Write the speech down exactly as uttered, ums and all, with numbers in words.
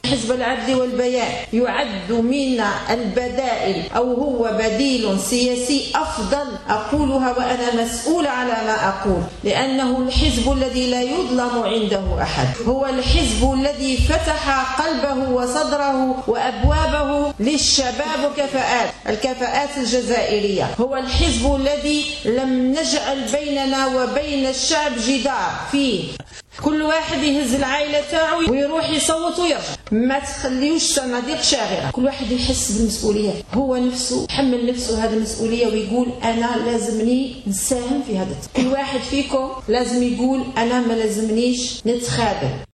حزب العدل والبيان يعد من البدائل أو هو بديل سياسي أفضل، أقولها وأنا مسؤولة على ما أقول، لأنه الحزب الذي لا يظلم عنده أحد، هو الحزب الذي فتح قلبه وصدره وأبوابه للشباب وكفاءات الكفاءات الجزائرية، هو الحزب الذي لم نجعل بيننا وبين الشعب جدار فيه كل واحد يهز العائلة تاعو ويروح يصوت ويرجع، ما تخليوش صناديق شاغرة، كل واحد يحس بالمسؤولية، هو نفسه حمل نفسه هذه المسؤولية ويقول أنا لازمني نساهم في هذا. كل واحد فيكم لازم يقول أنا ما لازمنيش نتخاذل.